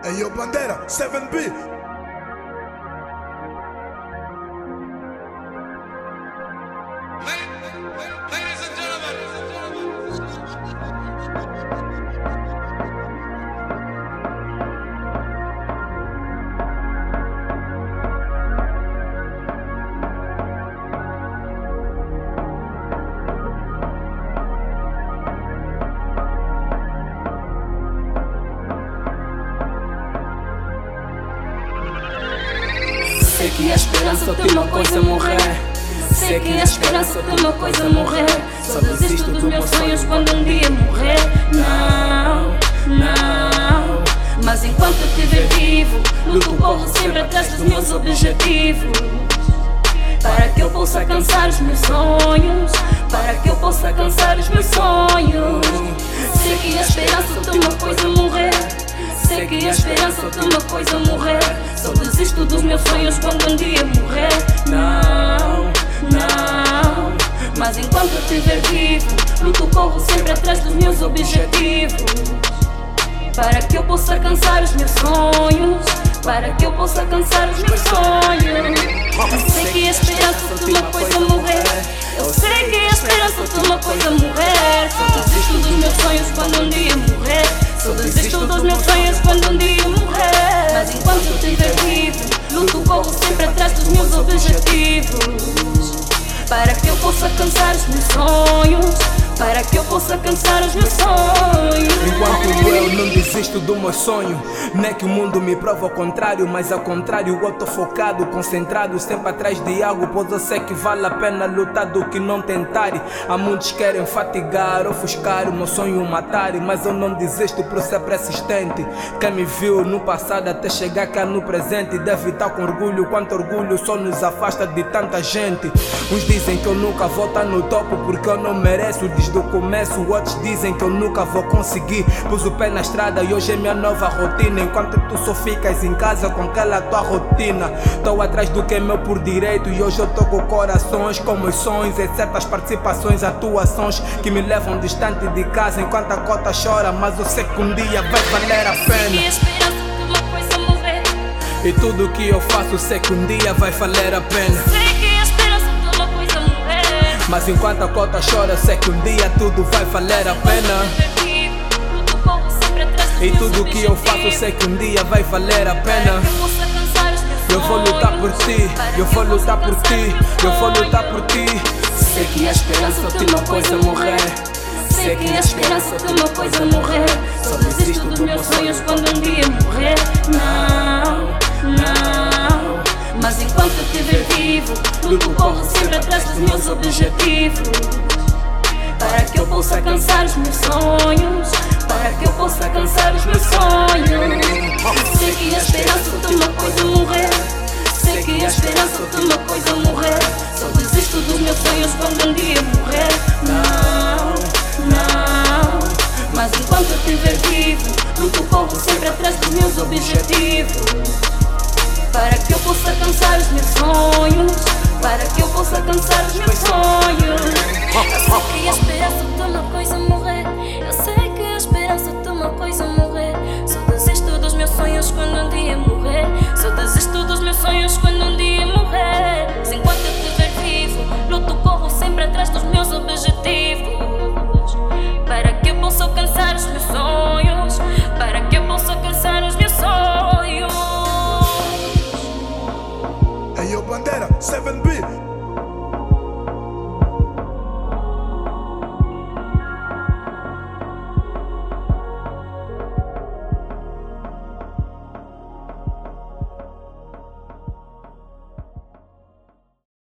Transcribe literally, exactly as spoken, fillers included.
Hey yo, Bandera, seven B. Ladies and Sei que a esperança tem uma coisa a morrer. Sei que a esperança tem uma coisa a morrer. Só desisto dos meus sonhos quando um dia morrer. Não, não. Mas enquanto eu estiver vivo, luto, corro sempre atrás dos meus objetivos. Para que eu possa alcançar os meus sonhos. Para que eu possa alcançar os meus sonhos. Sei que a esperança tem uma coisa a morrer. Sei que a esperança tem uma coisa a morrer. Só desisto dos meus sonhos quando um dia morrer. Não, não. Mas enquanto eu estiver vivo, luto, corro sempre atrás dos meus objetivos. Para que eu possa alcançar os meus sonhos. Para que eu possa alcançar os meus sonhos. Sei que a esperança tem uma coisa a morrer. Eu sei que a esperança tem uma coisa a morrer. Só desisto dos meus sonhos quando um dia morrer. Só desisto dos meus sonhos quando um dia morrer. Mas enquanto eu estiver vivo, luto, corro sempre atrás dos meus objetivos. Para que eu possa alcançar os meus sonhos. Para que eu possa alcançar os meus sonhos. Enquanto eu não desisto do meu sonho, não é que o mundo me prova o contrário, mas ao contrário eu tô focado, concentrado, sempre atrás de algo, pois eu sei que vale a pena lutar do que não tentar. Há muitos que querem fatigar, ofuscar o meu sonho, matar, mas eu não desisto por ser persistente. Quem me viu no passado até chegar cá no presente deve estar com orgulho, quanto orgulho só nos afasta de tanta gente. Uns dizem que eu nunca vou estar no topo porque eu não mereço desde o começo, outros dizem que eu nunca vou conseguir. Pus o pé na estrada e hoje é minha nova rotina. Enquanto tu só ficas em casa com aquela tua rotina, tô atrás do que é meu por direito e hoje eu tô com corações com meus sonhos e certas participações, atuações que me levam distante de casa enquanto a cota chora, mas eu sei que um dia vai valer a pena. E tudo que eu faço sei que um dia vai valer a pena. Mas enquanto a cota chora, sei que um dia tudo vai valer a pena. E tudo que eu faço, sei que um dia vai valer a pena. Eu vou lutar por ti, eu vou lutar por ti, eu vou lutar por ti. Sei que a esperança tem uma coisa a morrer. Sei que a esperança tem uma coisa a morrer. Só desisto dos meus sonhos quando um dia morrer. Não, não. Mas enquanto eu estiver vivo, luto, corro sempre atrás dos meus objetivos. Para que eu possa alcançar os meus sonhos. Para que eu possa alcançar os meus sonhos. Sei que a esperança tem uma coisa a morrer. Sei que a esperança tem uma coisa a morrer. Só desisto dos meus sonhos quando um dia morrer. Não, não. Mas enquanto eu estiver vivo, luto, corro sempre atrás dos meus objetivos. Para que eu possa alcançar os meus sonhos. Para que eu possa alcançar os meus sonhos. Eu sei que a esperança tem uma coisa a morrer. Eu sei que a esperança tem uma coisa a morrer. Só desisto dos meus sonhos quando um dia morrer. Só desisto dos meus sonhos quando um dia morrer. Mas enquanto eu estiver vivo, luto, corro sempre atrás dos meus objetivos. Para que eu possa alcançar os meus sonhos. Para que eu possa alcançar os meus sonhos. Hey yo, Bandera, seven B.